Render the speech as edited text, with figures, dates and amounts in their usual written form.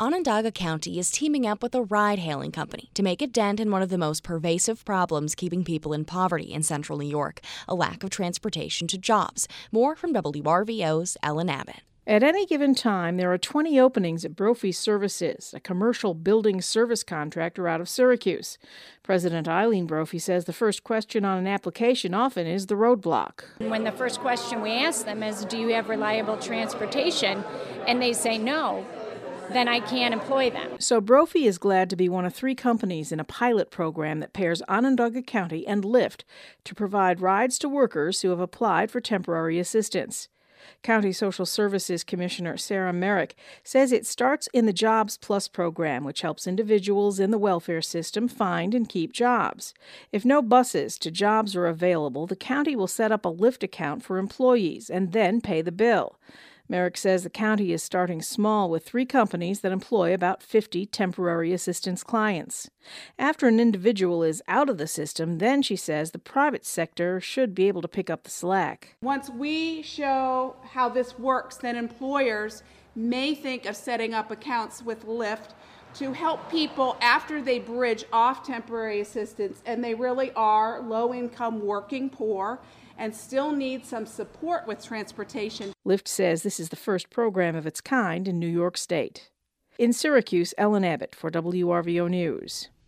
Onondaga County is teaming up with a ride-hailing company to make a dent in one of the most pervasive problems keeping people in poverty in central New York, a lack of transportation to jobs. More from WRVO's Ellen Abbott. At any given time, there are 20 openings at Brophy Services, a commercial building service contractor out of Syracuse. President Eileen Brophy says the first question on an application often is the roadblock. When the first question we ask them is, do you have reliable transportation? And they say no, then I can't employ them. So Brophy is glad to be one of 3 companies in a pilot program that pairs Onondaga County and Lyft to provide rides to workers who have applied for temporary assistance. County Social Services Commissioner Sarah Merrick says it starts in the Jobs Plus program, which helps individuals in the welfare system find and keep jobs. If no buses to jobs are available, the county will set up a Lyft account for employees and then pay the bill. Merrick says the county is starting small with 3 companies that employ about 50 temporary assistance clients. After an individual is out of the system, then she says the private sector should be able to pick up the slack. Once we show how this works, then employers may think of setting up accounts with Lyft to help people after they bridge off temporary assistance and they really are low-income, working poor, and still need some support with transportation. Lyft says this is the first program of its kind in New York State. In Syracuse, Ellen Abbott for WRVO News.